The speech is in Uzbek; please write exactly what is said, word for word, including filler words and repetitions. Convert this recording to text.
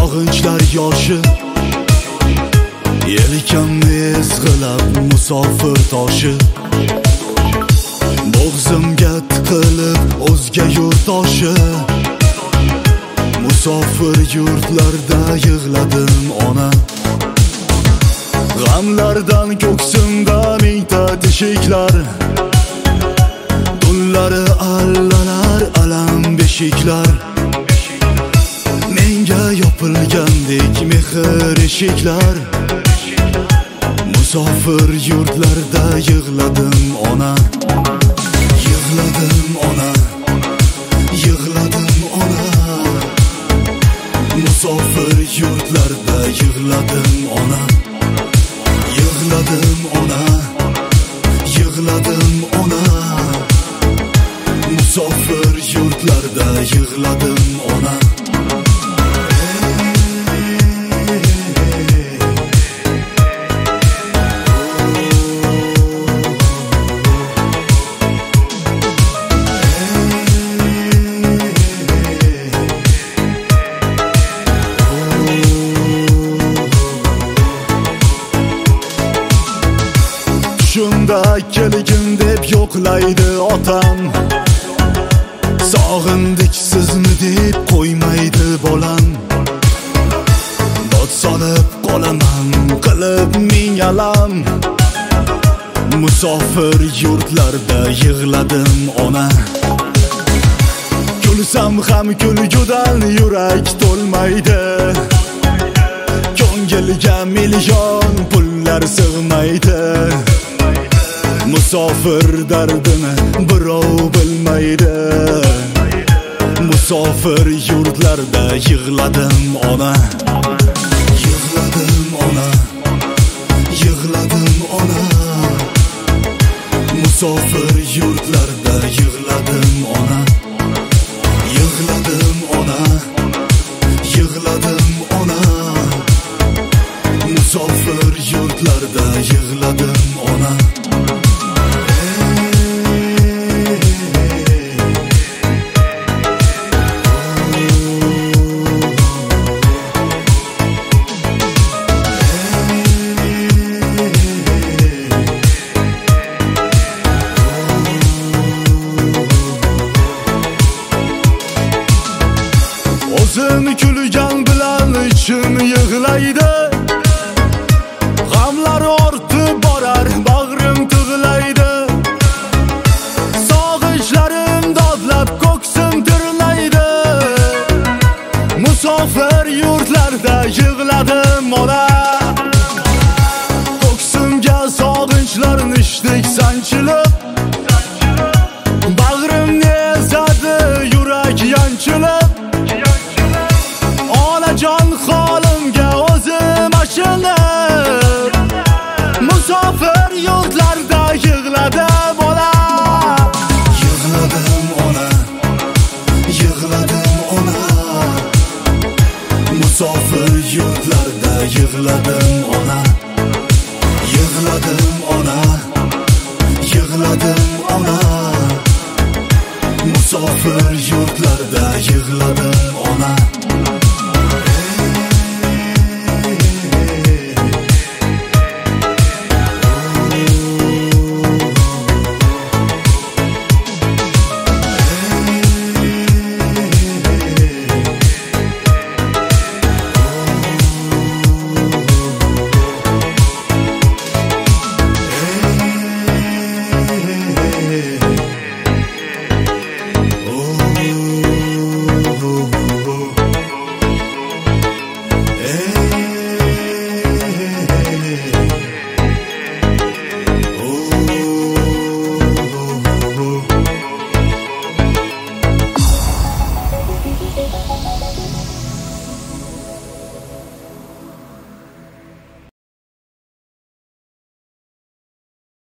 sog'inchlar yoshi yelkamni ezg'ilab musofir toshi bo'g'zimga tiqilib o'zga yurtdoshi musofir yurtlarda yig'ladim ona g'amlardan ko'ksimda mingta teshiklar tunlari allalar alam beshiklar menga yopilgandek mehr eshiklar musofir yurtlarda yig'ladim ona yig'ladim ona yig'ladim ona musofir yurtlarda yig'ladim ona yig'ladim ona yig'ladim ona musofir yurtlarda yig'ladim ona Shunda kelgin deb yo'qlaydi otam sog'indik sizni deb qo'ymaydi bolam dod solib qolaman qilib ming alam musofir yurtlarda yig'ladim ona kulsam ham kulgudan yurak to'lmaydi ko'ngilga million pullar sig'maydi musofir dardini birov bilmaydi musofir yurtlarda yig'ladim ona yig'ladim ona yig'ladim ona musofir yurtlarda yig'ladim ona yig'ladim ona yig'ladim ona musofir yurtlarda yig'ladim ona O'zin kulgan bilan ichim yig'laydi g'amlar ortib borar bag'rim tig'laydi sog'inchlarim dodlab ko'ksim dirlaydi musofir yurtlarda yig'ladim ona ko'ksimga sog'inchlar nishdek sanchilib bag'rimni ezadi yurak yanchilib jon holimga o'zim achinib musofir yurtlarda yig'ladim ona yig'ladim ona yig'ladim ona musofir yurtlarda yig'ladim ona yig'ladim ona yig'ladim ona musofir yurtlarda yig'ladim ona